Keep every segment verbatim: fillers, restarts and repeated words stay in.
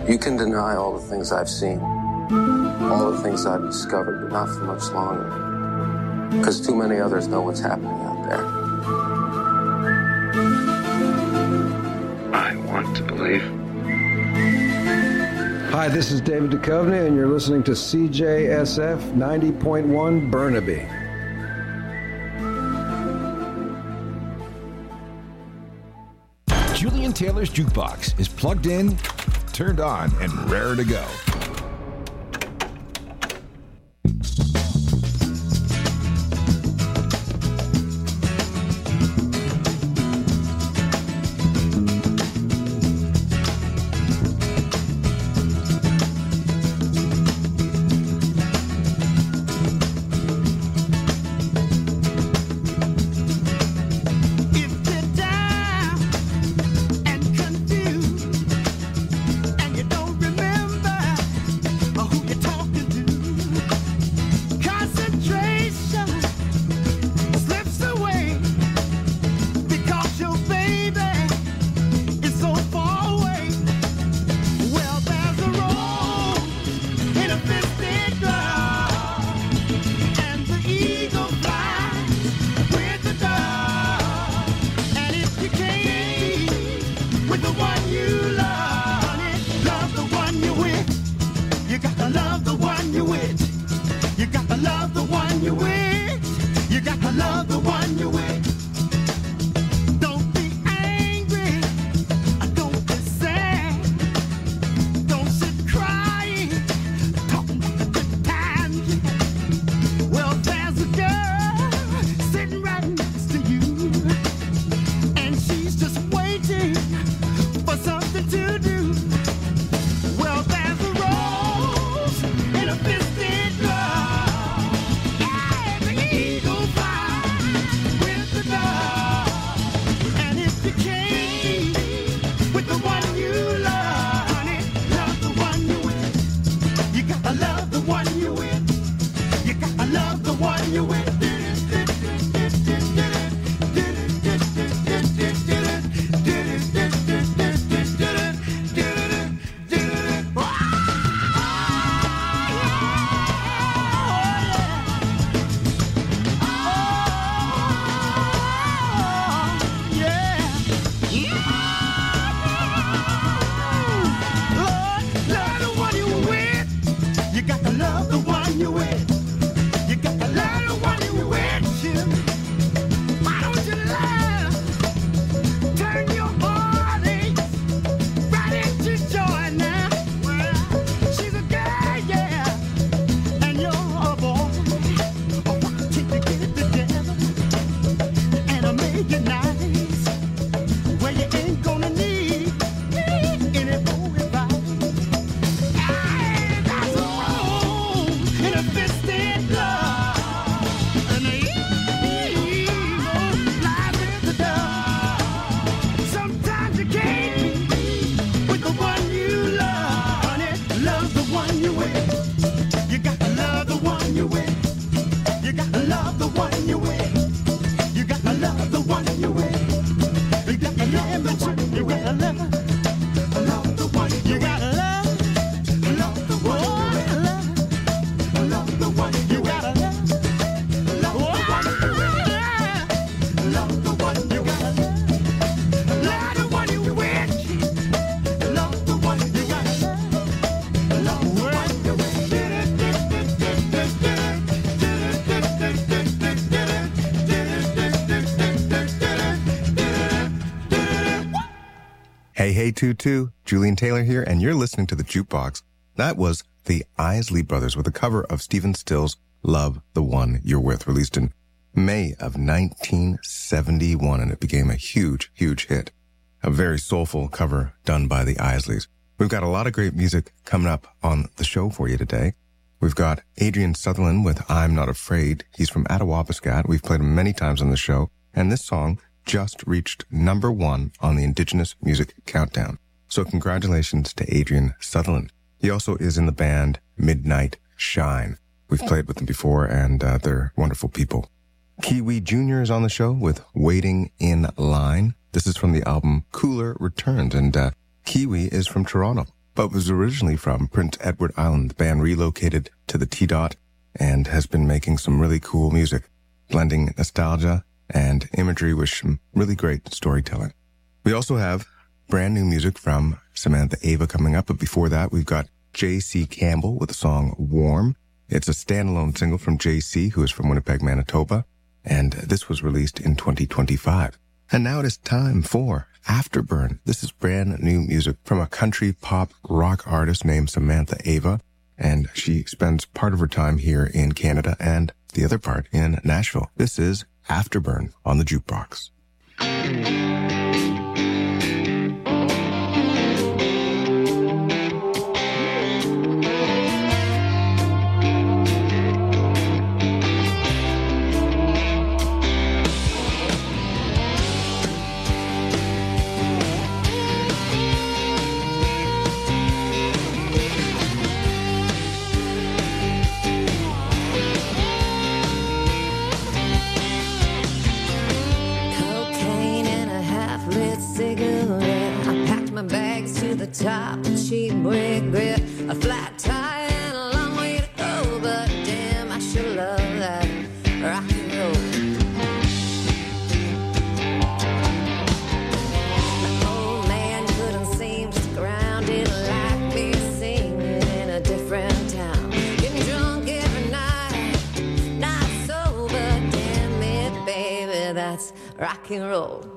You can deny all the things I've seen, all the things I've discovered, but not for much longer. Because too many others know what's happening out there. I want to believe. Hi, this is David Duchovny, and you're listening to C J S F ninety point one Burnaby. Julian Taylor's Jukebox is plugged in, turned on, and raring to go. Hey, hey, Tutu, Julian Taylor here, and you're listening to The Jukebox. That was the Isley Brothers with a cover of Stephen Stills' Love the One You're With, released in May of nineteen seventy-one, and it became a huge, huge hit. A very soulful cover done by the Isleys. We've got a lot of great music coming up on the show for you today. We've got Adrian Sutherland with I'm Not Afraid. He's from Attawapiskat. We've played him many times on the show, and this song just reached number one on the Indigenous Music Countdown. So congratulations to Adrian Sutherland. He also is in the band Midnight Shine. We've played with them before, and uh, they're wonderful people. Kiwi Junior is on the show with Waiting in Line. This is from the album Cooler Returns, and uh, Kiwi is from Toronto. but was originally from Prince Edward Island. The band relocated to the T-Dot and has been making some really cool music, blending nostalgia and imagery with some really great storytelling. We also have brand new music from Samantha Ava coming up, but before that, we've got J C Campbell with the song Warm. It's a standalone single from J C, who is from Winnipeg, Manitoba, and this was released in twenty twenty-five. And now it is time for Afterburn. This is brand new music from a country pop rock artist named Samantha Ava, and she spends part of her time here in Canada and the other part in Nashville. This is Afterburn on the Jukebox. Top, a cheap brick grip, a flat tire, and a long way to go. But damn, I sure love that rock and roll. My old man couldn't seem to stick around, didn't like me singing in a different town. Getting drunk every night, not sober. Damn it, baby, that's rock and roll.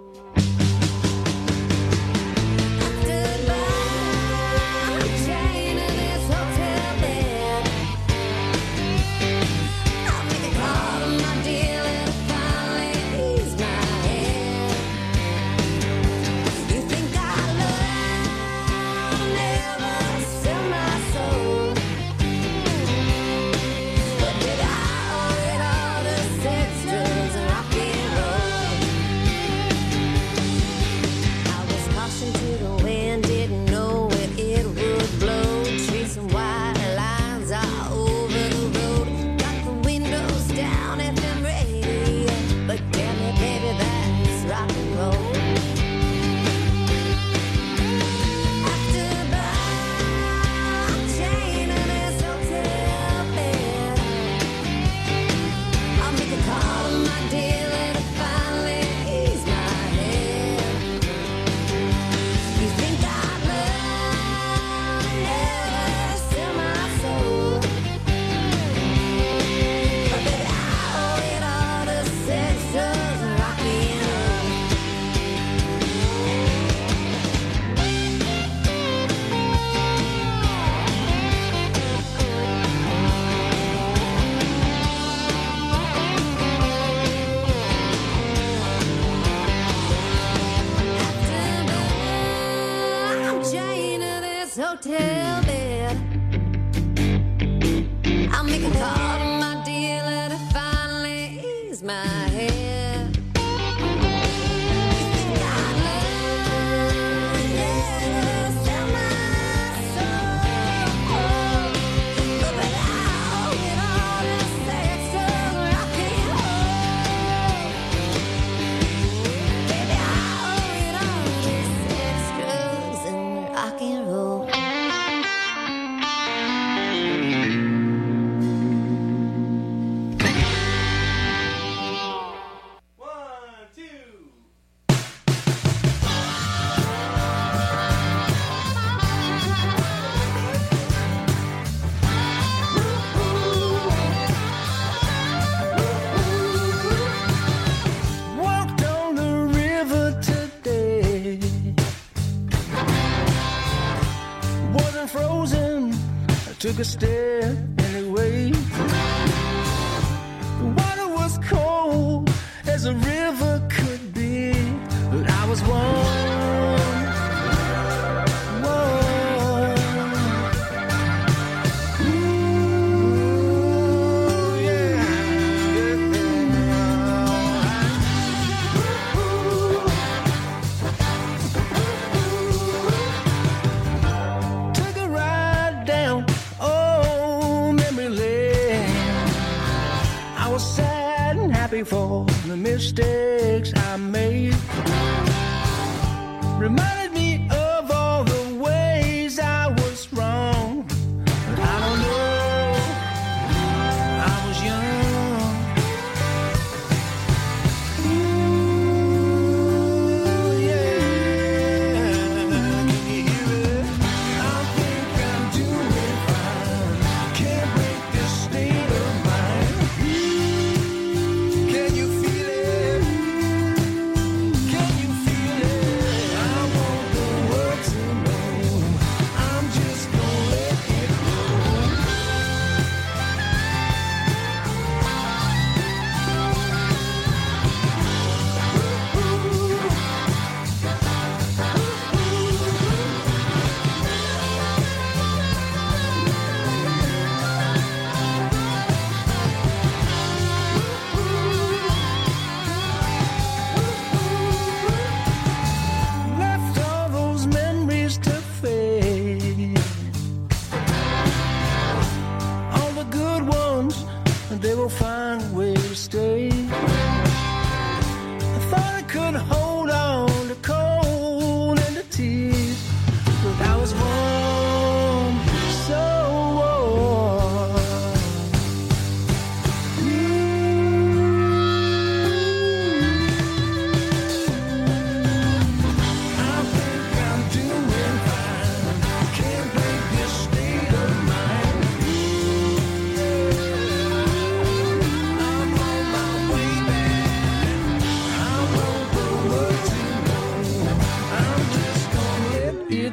Hotel bed. I'll make a call to my dealer to finally ease my head. You think I'd love never sell my soul, but baby, I'll get all this extra rock and roll. Baby, I'll get all this extras and rock and roll. Took a step anyway. The water was cold as a river could be, but I was warm, warm. Ooh, yeah, yeah. Took a ride down memory lane. I was sad and happy for the mistakes I made. Reminded me of all the ways I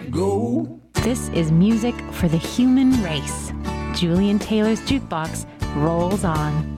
go. This is music for the human race. Julian Taylor's Jukebox rolls on.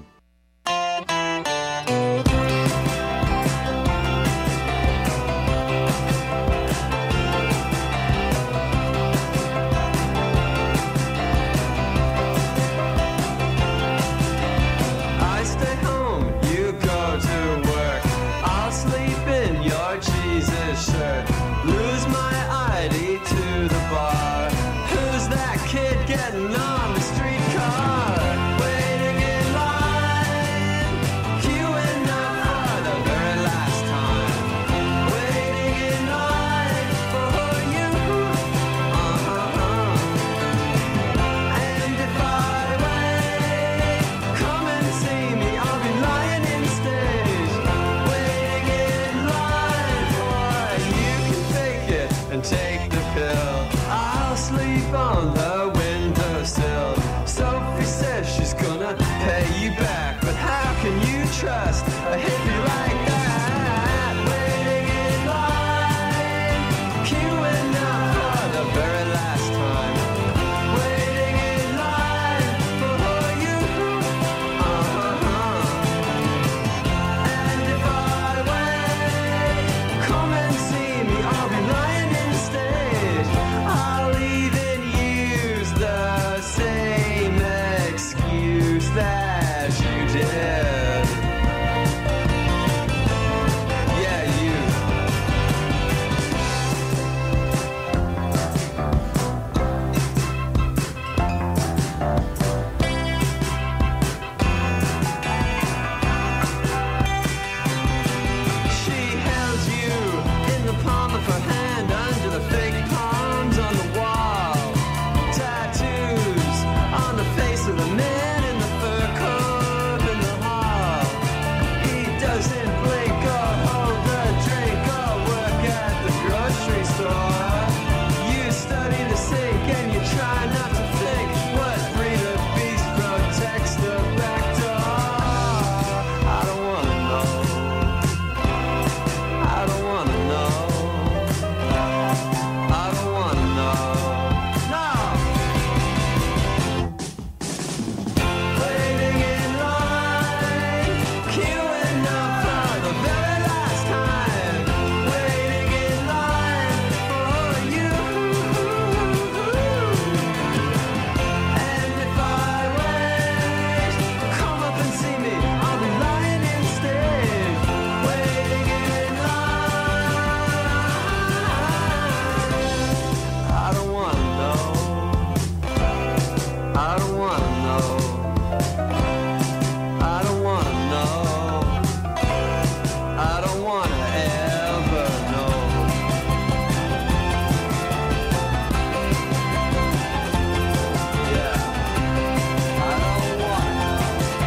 I stay home, you go to work. I'll sleep in your Jesus shirt. Lose my I D to the bar. Who's that kid getting on the streetcar? Waiting in line, queuing up for the very last time. Waiting in line for you. Uh-huh. And if I wait, come and see me. I'll be lying in stage, waiting in line for you. Can fake it and take the pill. I'll sleep on the windowsill. Sophie says she's gonna pay you back, but how can you trust a hippie like that? Waiting in line, queuing up for the very last time. Waiting in line for you. Uh-huh. And if I wait, come and see me. I'll be lying in stage. I'll even use the same excuse that you did. Yeah, you. She held you in the palm of her hand under the fake palms on the wall. Tattoos on the face of the man in the fur coat in the hall. He doesn't blink or hold a drink or work at the grocery store. You study to sink and you try not to think. What breed of beast protects the back door? I don't wanna know. I don't wanna know. I don't wanna know. No. Waiting in line, queuing up for the very last time. Waiting in line for you. And if I wait, come up and see me. I'll be lying in stage, waiting in line. I don't wanna know. I don't wanna know. I don't wanna know. I don't wanna ever know. Yeah. I don't wanna know.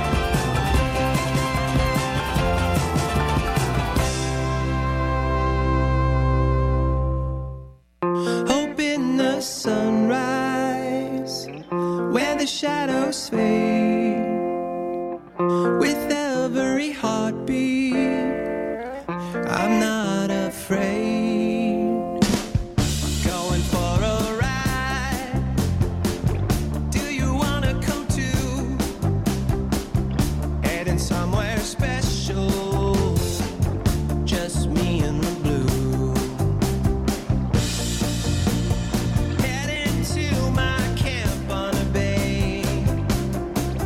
Hope in the sunrise, where the shadows fade. With every heartbeat, I'm not afraid. Going for a ride. Do you wanna come too? Heading somewhere special. Just me and the blue. Heading to my camp on a bay.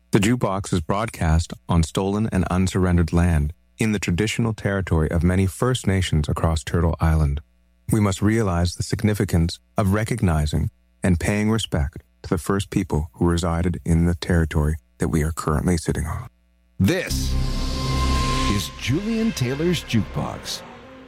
The Jukebox is broadcast on stolen and unsurrendered land in the traditional territory of many First Nations across Turtle Island. We must realize the significance of recognizing and paying respect to the first people who resided in the territory that we are currently sitting on. This is Julian Taylor's Jukebox.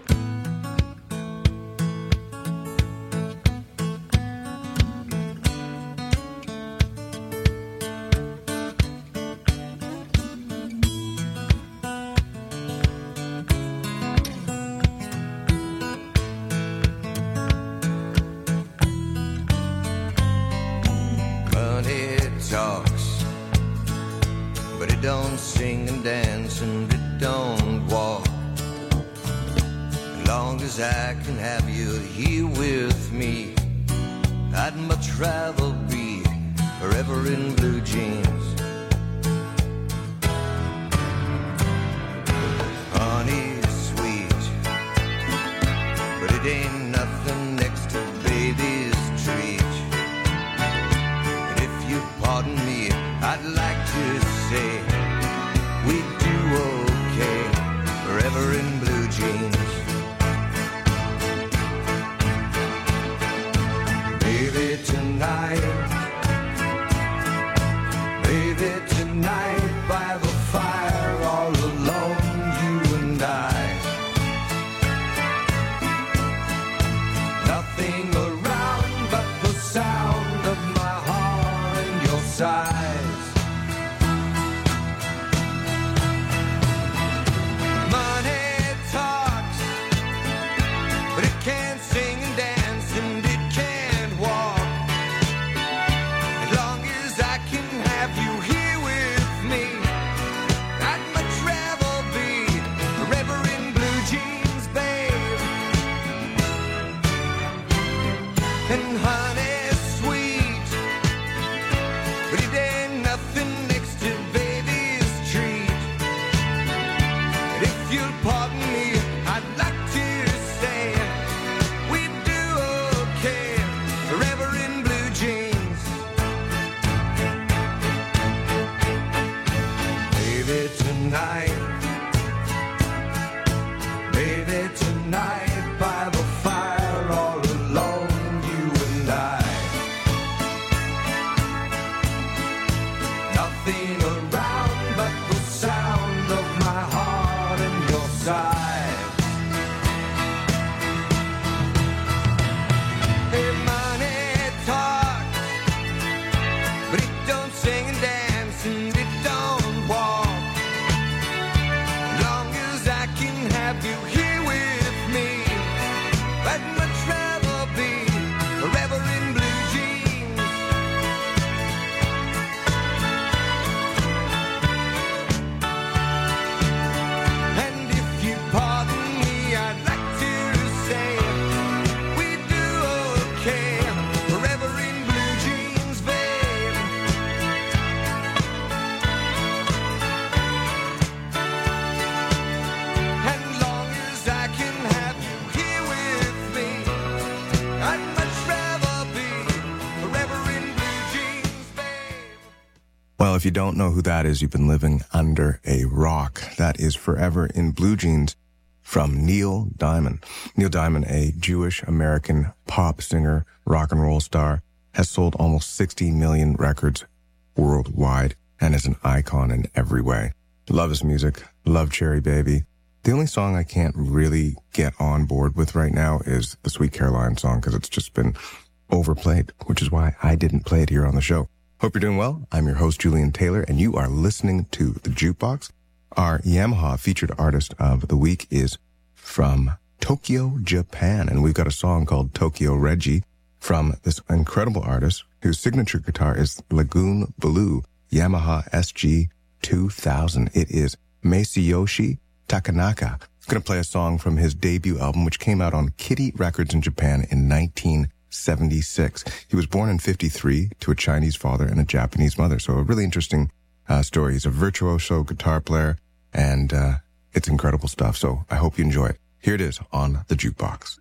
Money talks, but it don't sing and dance and it don't walk. As long as I can have you here with me, I'd much rather be forever in blue jeans. Honey's sweet, but it ain't nothing next to baby's treat. Pardon me, I'd like to say we do okay, forever in blue jeans. Baby, tonight, baby, tonight, by the fire, all alone, you and I. Nothing around but the sound of my heart and your sighs. Money talks, but it can't sing and dance and it can't walk. As long as I can have you here with me, I'd much rather be forever in blue jeans, babe. And honey's sweet, but it ain't nothing next to baby's treat. And if you'll pardon me, I'd like to say we do okay, forever in blue jeans. Baby, tonight, baby, tonight, by the fire, all alone, you and I. Nothing around but the sound of my heart and your sighs. Hey, money talks, but it don't sing and dance and it don't walk. As long as I can have you here with me, I'd much rather be forever in blue jeans. And if you pardon me, I'd like to say we do okay, forever in blue jeans, babe. And long as I can have you here with me, I'd much rather be forever in blue jeans, babe. Well, if you don't know who that is, you've been living under a rock. That is Forever in Blue Jeans from Neil Diamond. Neil Diamond, a Jewish-American pop singer, rock and roll star, has sold almost sixty million records worldwide and is an icon in every way. Love his music. Love Cherry Baby. The only song I can't really get on board with right now is the Sweet Caroline song because it's just been overplayed, which is why I didn't play it here on the show. Hope you're doing well. I'm your host, Julian Taylor, and you are listening to The Jukebox. Our Yamaha featured artist of the week is from Tokyo, Japan, and we've got a song called Tokyo Reggie from this incredible artist whose signature guitar is Lagoon Blue Yamaha S G two thousand. It is Masayoshi Takanaka. I'm going to play a song from his debut album, which came out on Kitty Records in Japan in nineteen seventy-six. He was born in fifty-three to a Chinese father and a Japanese mother. So a really interesting uh, story. He's a virtuoso guitar player, and uh, it's incredible stuff. So I hope you enjoy it. Here it is on The Jukebox.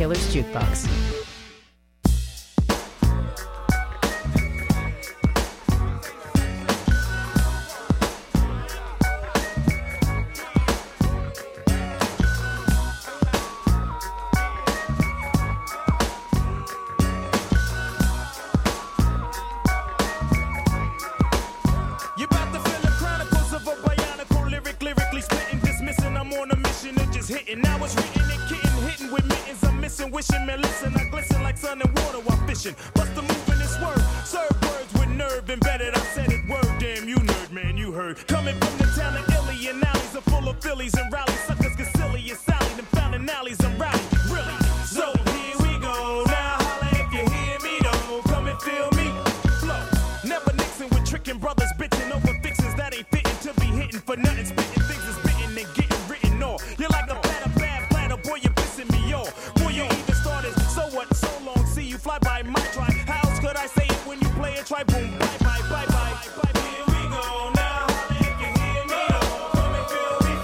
Taylor's Jukebox. You're about to feel the chronicles of a bionicle lyric, lyrically spitting, dismissing. I'm on a mission and just hitting. Now it's written and kitten, hitting with mittens. I'm missing, wishing, man, listen. I glisten like sun and water while fishing. Bust a move in this word. Serve words with nerve embedded. I said it word, damn you nerd, man, you heard. Coming from the town of Illy and alleys are full of Phillies and rallies. Suckers get silly and Sally. Them fountain alleys and rowdy. Really? So here we go. Now holla if you hear me though. Come and feel me. Flow. Never Nixon with tricking brothers bitching over fixins that ain't fitting to be hitting for nothing. Spitting things is bitten and getting written off. You're like a platter, bad platter, boy, you're pissing me off. Boy, you even started, so what, so long, see you fly by my try. How else could I say it when you play it? Try boom, bye, bye, bye, bye. Here we go now, holla if you hear me though. Come and feel me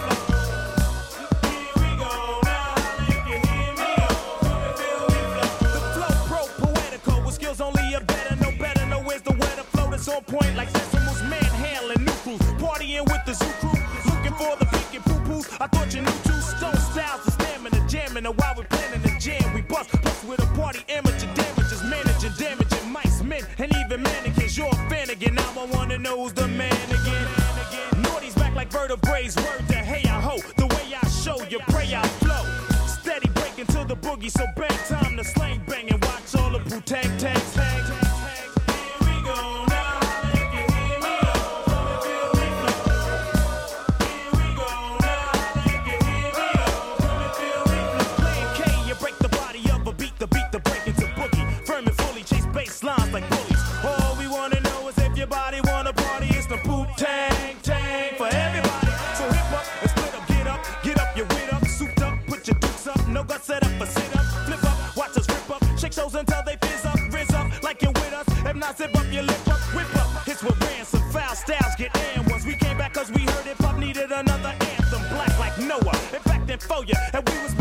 flow. Here we go now, holla if you hear me though. Come and feel me flow. The flow pro poetical with skills only a better, no better, no where's the weather flow that's on point like decimals, manhandling new crews, partying with the zoo crew, looking for the pink and poo-poos. I thought you knew two stone styles, the stamina, jamming, and while we're planning the jam, we bust, plus with a party, amateur damages, managing, damaging mice, men, and even mannequins. You're a fan again, now I wanna know who's the man again. Naughty's back like vertebrae, word to hey I ho, the way I show you, pray I flow. Steady breaking to the boogie, so bang time to slang bang and watch all the boo tag tags tag. Here we go now, holla if you hear me though. Come and feel me flow. Here we go now, holla if you hear me though. Come and feel me flow. Playing K, you break the body of a beat, the beat, the break into boogie. Firm and fully chase bass lines like bullies. All we wanna know is if your body wanna party. It's the boot tang tang for everybody. So hip up and split up, get up, get up, your wit up, souped up, put your dukes up, no guts set up, a sit up, flip up, watch us rip up, shake shows until they fizz up, rizz up, like you're with us. If not, zip up your lip up, whip up. Hits with ransom, foul styles get and ones. We came back cause we heard hip hop needed another anthem, black like Noah. In fact, then for ya, and we was